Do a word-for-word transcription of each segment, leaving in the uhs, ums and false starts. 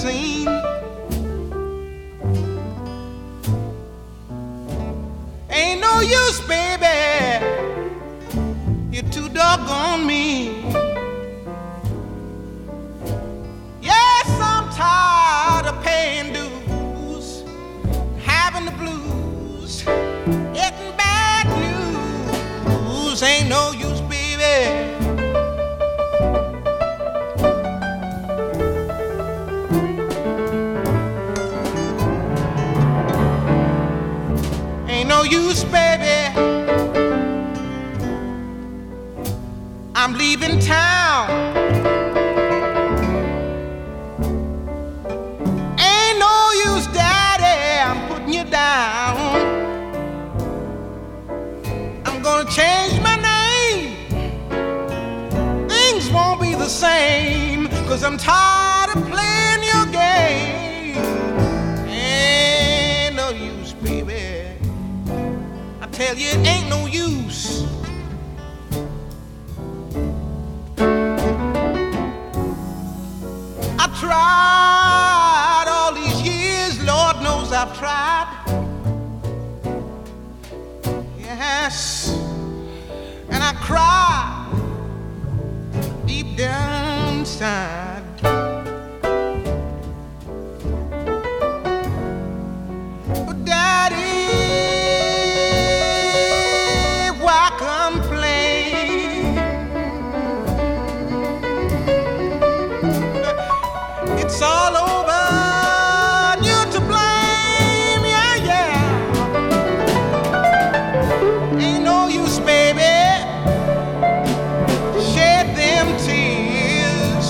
seen. Ain't no use, baby, you're too doggone mean. Yes, I'm tired of paying dues, having the blues, getting bad news. Ain't no use, baby. Ain't no use, baby. I'm leaving town. Ain't no use, daddy, I'm putting you down. I'm gonna change my name. Things won't be the same, 'cause I'm tired of playing your game. Ain't no use, baby. I tell you, it ain't no use. I tried all these years, Lord knows I've tried. Yes, and I cry deep down inside. But Daddy, why complain? It's all over, you're to blame, yeah, yeah. Ain't no use, baby, shed them tears.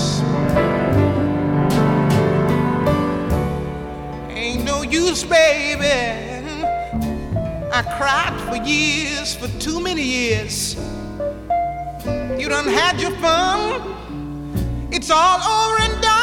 Ain't no use, baby, I cried for years, for too many years. You done had your fun, it's all over and done.